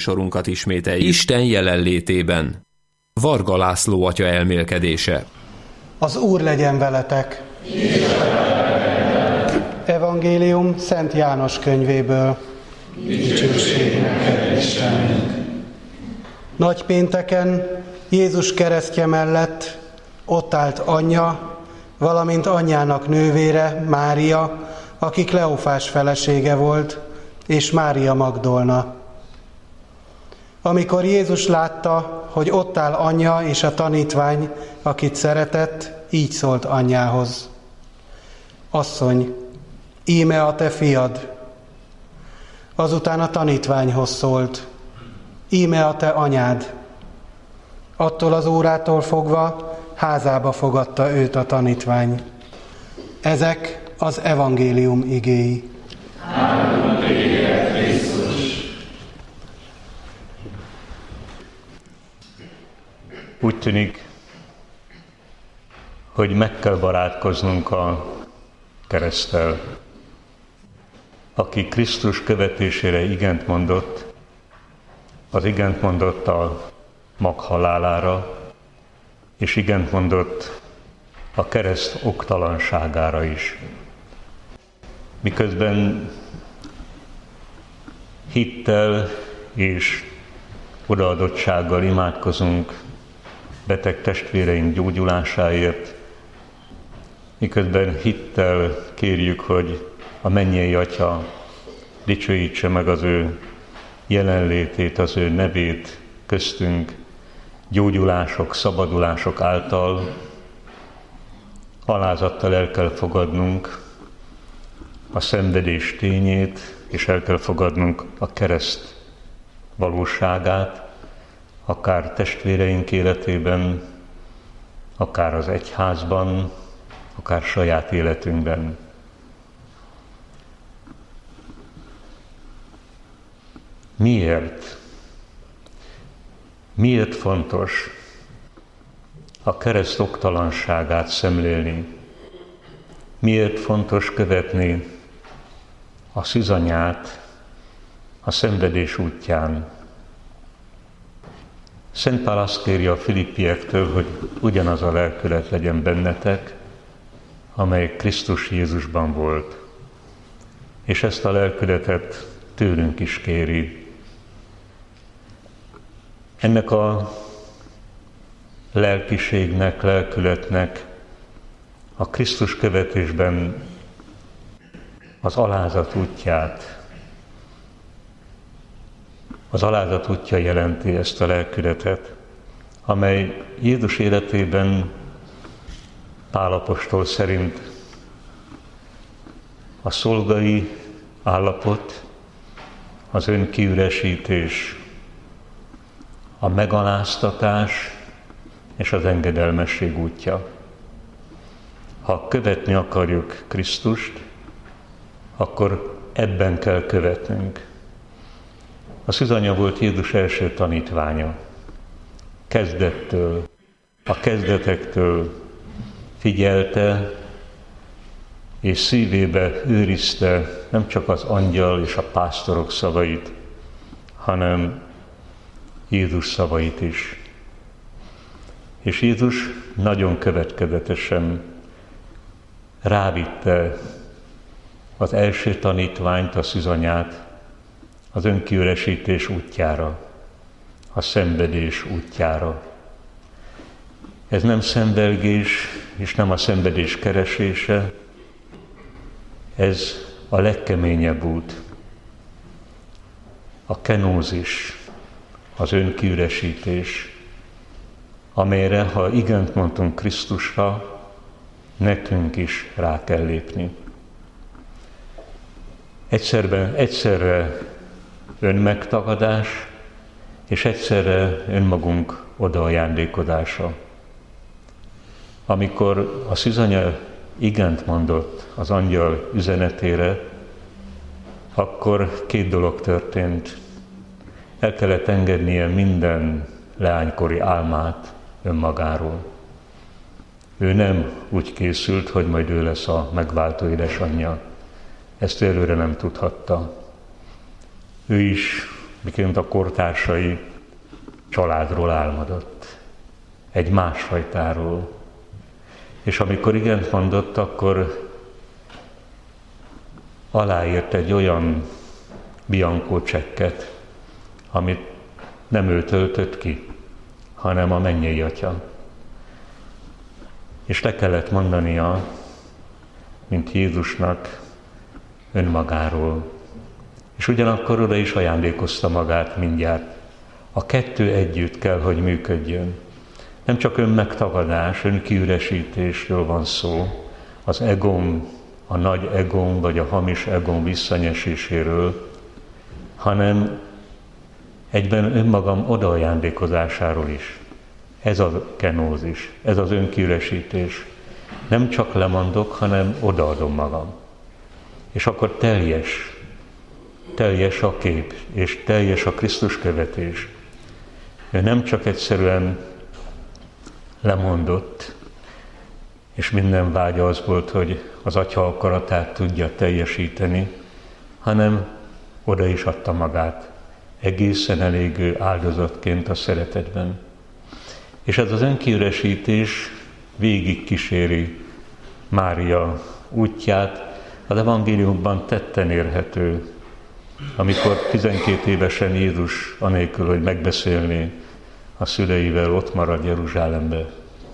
műsorunkat ismételjük Isten jelenlétében. Varga László atya elmélkedése. Az Úr legyen veletek! Evangélium Szent János könyvéből. Dicsőség neked, Istenünk! Nagypénteken Jézus keresztje mellett ott állt anyja, valamint anyjának nővére, Mária, aki Kleofás felesége volt, és Mária Magdolna. Amikor Jézus látta, hogy ott áll anyja és a tanítvány, akit szeretett, így szólt anyjához: Asszony, íme a te fiad. Azután a tanítványhoz szólt: Íme a te anyád. Attól az órától fogva házába fogadta őt a tanítvány. Ezek az evangélium igéi. Áldott téged, Krisztus! Úgy tűnik, hogy meg kell barátkoznunk a kereszttel. Aki Krisztus követésére igent mondott, az igent mondott a maghalálára, és igent mondott a kereszt oktalanságára is. Miközben hittel és odaadottsággal imádkozunk beteg testvéreink gyógyulásáért, miközben hittel kérjük, hogy a mennyei Atya dicsőítse meg az ő jelenlétét, az ő nevét köztünk gyógyulások, szabadulások által, alázattal el kell fogadnunk a szenvedés tényét, és el kell fogadnunk a kereszt valóságát, akár testvéreink életében, akár az egyházban, akár saját életünkben. Miért? Miért fontos a kereszt oktalanságát szemlélni? Miért fontos követni a szűzanyát a szenvedés útján? Szent Pál azt kéri a filippiektől, hogy ugyanaz a lelkület legyen bennetek, amely Krisztus Jézusban volt. És ezt a lelkületet tőlünk is kéri. Ennek a lelkiségnek, lelkületnek a Krisztus követésben az alázat útját, az alázat útja jelenti ezt a lelkületet, amely Jézus életében Pál apostol szerint a szolgai állapot, az önkiüresítés, a megaláztatás és az engedelmesség útja. Ha követni akarjuk Krisztust, akkor ebben kell követnünk. A szűzanya volt Jézus első tanítványa. Kezdettől, a kezdetektől figyelte és szívébe őrizte nem csak az angyal és a pásztorok szavait, hanem Jézus szavait is. És Jézus nagyon következetesen rávitte az első tanítványt, a szűzanyát az önkiüresítés útjára, a szenvedés útjára. Ez nem szenvedés, és nem a szenvedés keresése, ez a legkeményebb út, a kenózis, az önkiüresítés, amelyre, ha igent mondtunk Krisztusra, nekünk is rá kell lépni. Egyszerre önmegtagadás, és egyszerre önmagunk odaajándékodása. Amikor a szűzanya igent mondott az angyal üzenetére, akkor két dolog történt. El kellett engednie minden leánykori álmát önmagáról. Ő nem úgy készült, hogy majd ő lesz a megváltó édesanyja. Ezt előre nem tudhatta. Ő is miként a kortársai családról álmodott, egy másfajtáról. És amikor igent mondott, akkor aláírt egy olyan biankó csekket, amit nem ő töltött ki, hanem a mennyei Atya. És le kellett mondania, mint Jézusnak, önmagáról. És ugyanakkor oda is ajándékozta magát mindjárt. A kettő együtt kell, hogy működjön. Nem csak önmegtagadás, önkiüresítésről van szó, az egóm, a nagy egóm, vagy a hamis egóm visszanyeséséről, hanem egyben önmagam odaajándékozásáról is. Ez a kenózis, ez az önkiüresítés. Nem csak lemondok, hanem odaadom magam. És akkor teljes a kép, és teljes a Krisztus követés. Ő nem csak egyszerűen lemondott, és minden vágya az volt, hogy az Atya akaratát tudja teljesíteni, hanem oda is adta magát, egészen elégő áldozatként a szeretetben. És ez az önkiüresítés végig kíséri Mária útját, az evangéliumban tetten érhető, amikor 12 évesen Jézus anélkül, hogy megbeszélné a szüleivel, ott marad Jeruzsálembe.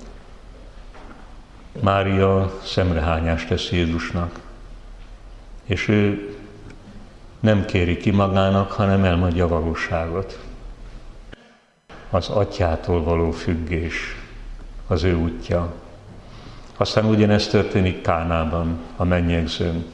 Mária szemrehányást tesz Jézusnak, és ő nem kéri ki magának, hanem elmondja a valóságot. Az Atyától való függés az ő útja. Aztán ugyanezt történik Kánában, a mennyegzőn.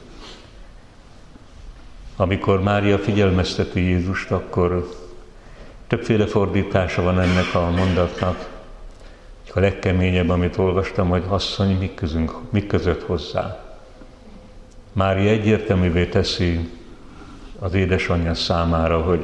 Amikor Mária figyelmezteti Jézust, akkor többféle fordítása van ennek a mondatnak. A legkeményebb, amit olvastam, hogy asszony, mi között hozzá. Mária egyértelművé teszi az édesanyja számára, hogy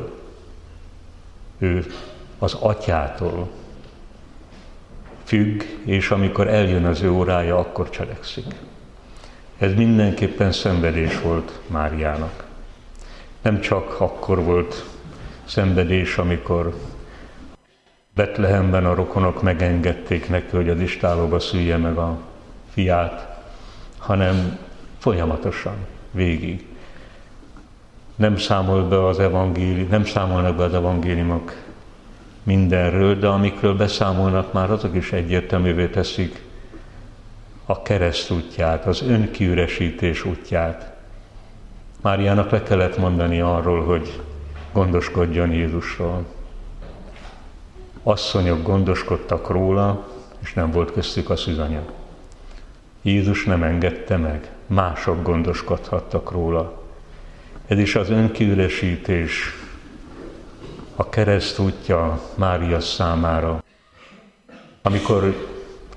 ő az Atyától függ, és amikor eljön az ő órája, akkor cselekszik. Ez mindenképpen szenvedés volt Máriának. Nem csak akkor volt szenvedés, amikor Betlehemben a rokonok megengedték neki, hogy az istállóba szülje meg a fiát, hanem folyamatosan, végig. Nem számolnak be az evangéliumok mindenről, de amikről beszámolnak, már azok is egyértelművé teszik a kereszt útját, az önkiüresítés útját. Máriának le kellett mondani arról, hogy gondoskodjon Jézusról. Asszonyok gondoskodtak róla, és nem volt köztük a szűzanya. Jézus nem engedte meg, mások gondoskodhattak róla. Ez is az önkiüresítés, a kereszt útja Mária számára. Amikor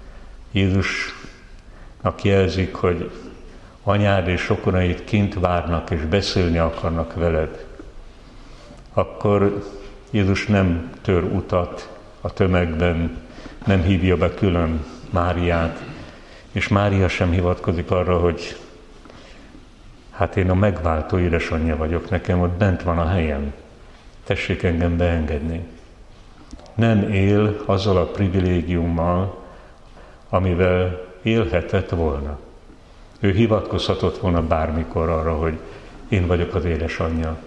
Jézusnak jelzik, hogy anyád és rokonaid kint várnak és beszélni akarnak veled, akkor Jézus nem tör utat a tömegben, nem hívja be külön Máriát, és Mária sem hivatkozik arra, hogy hát én a megváltó édesanyja vagyok, nekem ott bent van a helyem, tessék engem beengedni. Nem él azzal a privilégiummal, amivel élhetett volna. Ő hivatkozhatott volna bármikor arra, hogy én vagyok az édesanyja.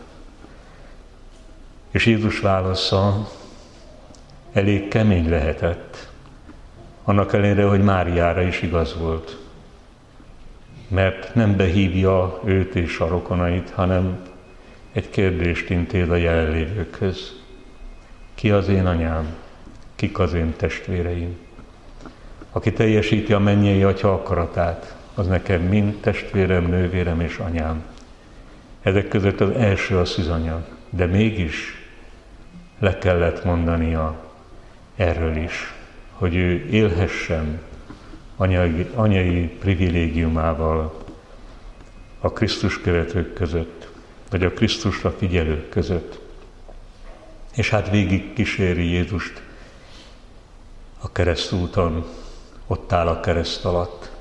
És Jézus válasza elég kemény lehetett, annak ellenére, hogy Máriára is igaz volt. Mert nem behívja őt és a rokonait, hanem egy kérdést intéz a jelenlévőkhöz. Ki az én anyám? Kik az én testvéreim? Aki teljesíti a mennyei Atya akaratát, az nekem mind testvérem, nővérem és anyám. Ezek között az első a szűzanya, de mégis le kellett mondania erről is, hogy ő élhessen anyai privilégiumával a Krisztus követők között, vagy a Krisztusra figyelők között. És hát végig kíséri Jézust a keresztúton, ott áll a kereszt alatt,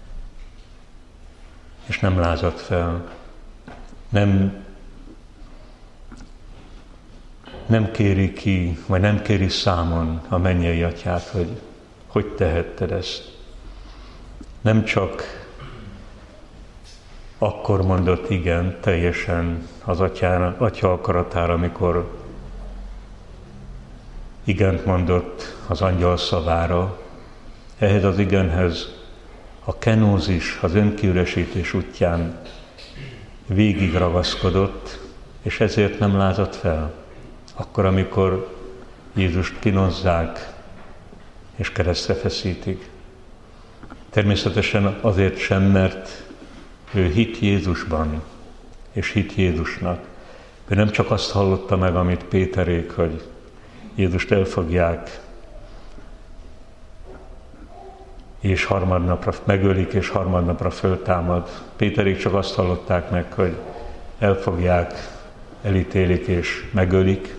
és nem lázad fel, nem nem kéri ki, vagy nem kéri számon a mennyei atyát, hogy tehetted ezt. Nem csak akkor mondott igen teljesen az atya akaratára, amikor igent mondott az angyal szavára. Ehhez az igenhez a kenózis, az önkiüresítés útján végig ragaszkodott, és ezért nem lázadt fel. Akkor, amikor Jézust kínozzák és keresztre feszítik. Természetesen azért sem, mert ő hitt Jézusban, és hitt Jézusnak. Ő nem csak azt hallotta meg, amit Péterék, hogy Jézust elfogják, és harmadnapra megölik, és harmadnapra föltámad. Péterék csak azt hallották meg, hogy elfogják, elítélik és megölik,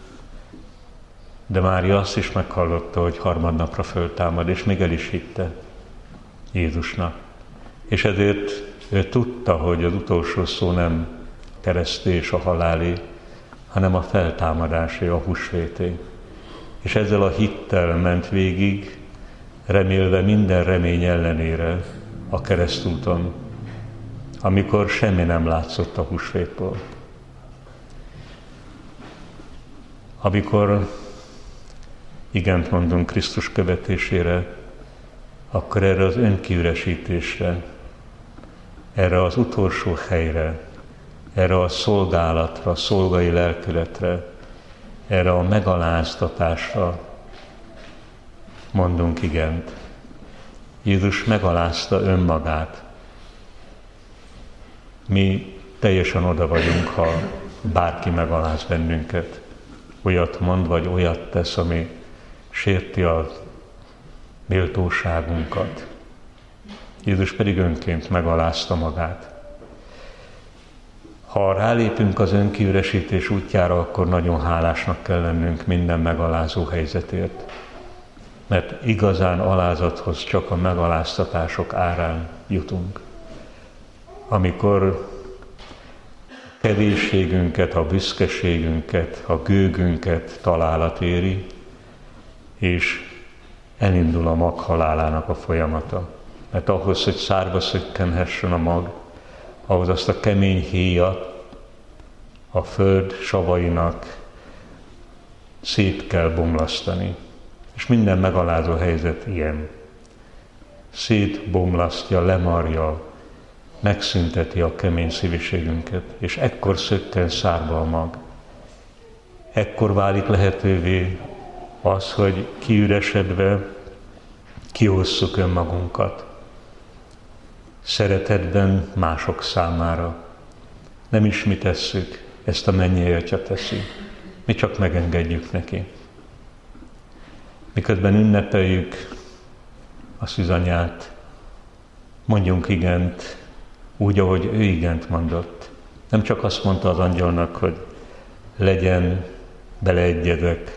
de Mária azt is meghallotta, hogy harmadnapra föltámad, és még el is hitte Jézusnak. És ezért ő tudta, hogy az utolsó szó nem keresztés, a halálé, hanem a feltámadásé, a húsvété. És ezzel a hittel ment végig, remélve minden remény ellenére a keresztúton, amikor semmi nem látszott a húsvétból. Amikor igent mondunk Krisztus követésére, akkor erre az önkiüresítésre, erre az utolsó helyre, erre a szolgálatra, a szolgai lelkületre, erre a megaláztatásra mondunk igent. Jézus megalázta önmagát. Mi teljesen oda vagyunk, ha bárki megaláz bennünket. Olyat mond, vagy olyat tesz, ami sérti a méltóságunkat. Jézus pedig önként megalázta magát. Ha rálépünk az önkiüresítés útjára, akkor nagyon hálásnak kell lennünk minden megalázó helyzetért. Mert igazán alázathoz csak a megaláztatások árán jutunk. Amikor a kevésségünket, a büszkeségünket, a gőgünket találat éri, és elindul a mag halálának a folyamata. Mert ahhoz, hogy szárba szökkenhessen a mag, ahhoz azt a kemény héjat a föld savainak szét kell bomlasztani. És minden megalázó helyzet ilyen. Szétbomlasztja, lemarja, megszünteti a kemény szíviségünket, és ekkor szökken szárba a mag. Ekkor válik lehetővé az, hogy kiüresedve kiosszuk önmagunkat. Szeretetben mások számára. Nem is mi tesszük, ezt a mennyei Atya teszi. Mi csak megengedjük neki. Miközben ünnepeljük a szűzanyát, mondjunk igent úgy, ahogy ő igent mondott. Nem csak azt mondta az angyalnak, hogy legyen, beleegyedek,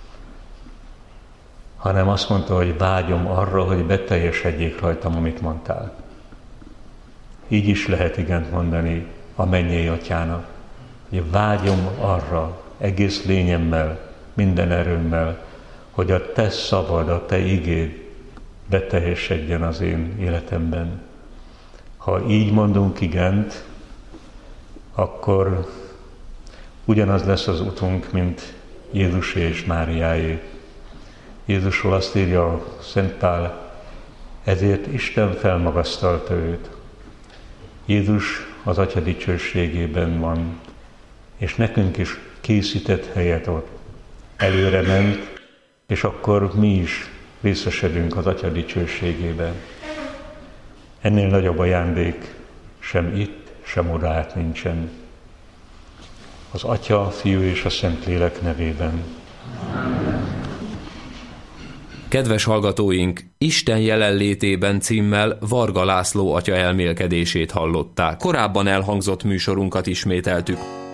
hanem azt mondta, hogy vágyom arra, hogy beteljesedjék rajtam, amit mondtál. Így is lehet igent mondani a mennyei Atyának, hogy vágyom arra egész lényemmel, minden erőmmel, hogy a te szavad, a te igéd beteljesedjen az én életemben. Ha így mondunk igent, akkor ugyanaz lesz az utunk, mint Jézusé és Máriáé. Jézusról azt írja a Szent Pál, ezért Isten felmagasztalta őt. Jézus az Atya dicsőségében van, és nekünk is készített helyet ott. Előre ment, és akkor mi is részesedünk az Atya dicsőségében. Ennél nagyobb ajándék sem itt, sem oda át nincsen. Az Atya, a Fiú és a Szentlélek nevében. Kedves hallgatóink, Isten jelenlétében címmel Varga László atya elmélkedését hallották. Korábban elhangzott műsorunkat ismételtük.